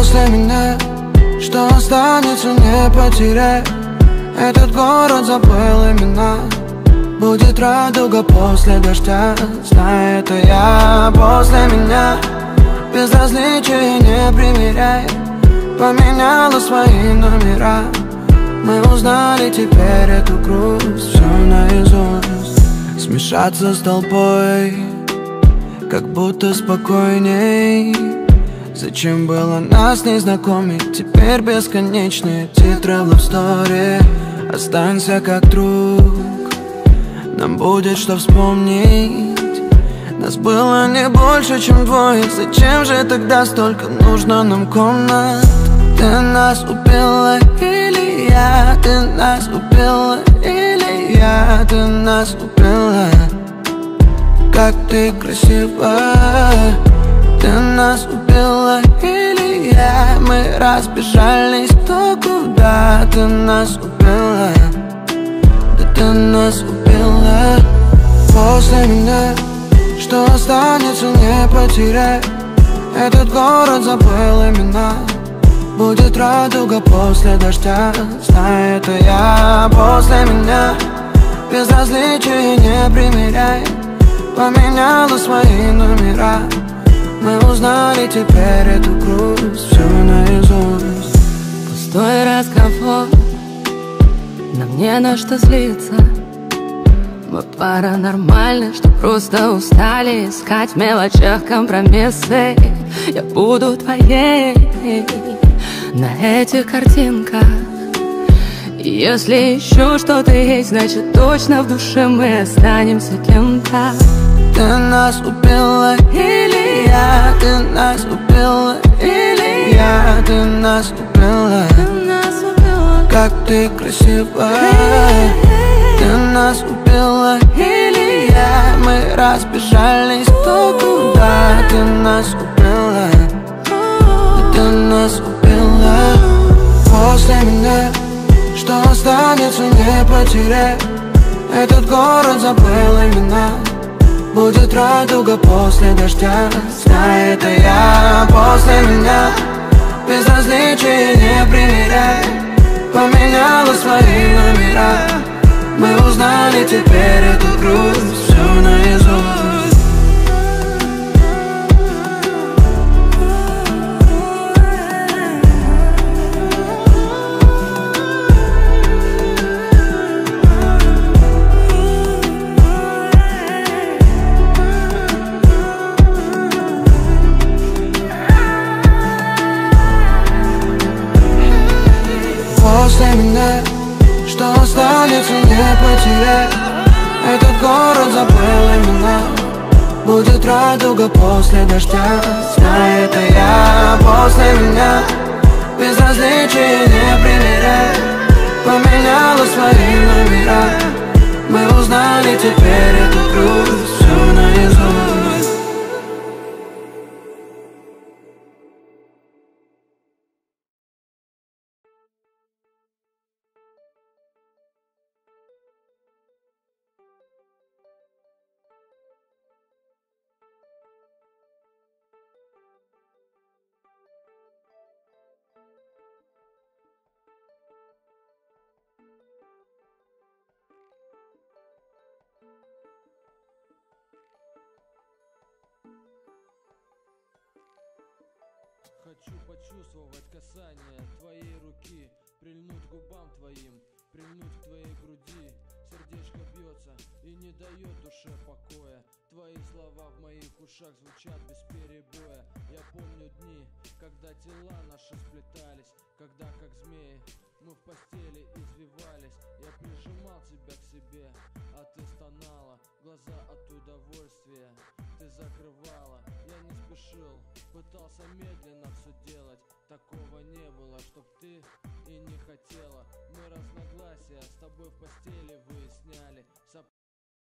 После меня что останется, не потеряй. Этот город забыл имена. Будет радуга после дождя, знай, это я. После меня безразличие не примеряй. Поменяла свои номера. Мы узнали теперь эту грусть, все наизусть. Смешаться с толпой, как будто спокойней. Зачем было нас не знакомить? Теперь бесконечные титры в love story. Останься как друг, нам будет что вспомнить. Нас было не больше, чем двое. Зачем же тогда столько нужно нам комнат? Ты нас убила или я? Ты нас убила или я? Ты нас убила. Как ты красива. Ты нас убила или я? Мы разбежались кто куда. Ты нас убила. Да ты нас убила. После меня что останется, не потеряй. Этот город забыл имена. Будет радуга после дождя, знай, это я. После меня безразличие не примеряй. Поменяла свои номера. Мы узнали теперь эту грусть, все наизусть. Пустой разговор, нам не на что злиться. Мы пара нормальных, что просто устали искать в мелочах компромиссы. Я буду твоей на этих картинках. И если еще что-то есть, значит точно в душе мы останемся кем-то. Ты нас убила или я? Ты нас убила или я? Ты нас убила. Как ты красива. Ты нас убила или я? Мы разбежались кто куда. Ты нас убила. Да ты нас убила. После меня что останется, не потеряй. Этот город забыл имена. Будет радуга после дождя, знай, это я. После меня безразличие не примеряй. Поменяла свои номера. Мы узнали теперь эту грусть, все наизусть. После меня что останется, не потеряй. Этот город забыл имена. Будет радуга после дождя, знай, это я. После меня безразличие не примеряй. Поменяла свои номера. Мы узнали теперь эту грусть, все наизусть. Хочу почувствовать касание твоей руки, прильнуть к губам твоим, прильнуть к твоей груди. Сердечко бьется и не дает душе покоя. Твои слова в моих ушах звучат без перебоя. Я помню дни, когда тела наши сплетались, когда как змеи мы в постели извивались. Я прижимал тебя к себе, а ты стонала, глаза от удовольствия ты закрывала. Я не спешил, пытался медленно все делать. Такого не было, чтоб ты и не хотела. Мы разногласия с тобой в постели выясняли.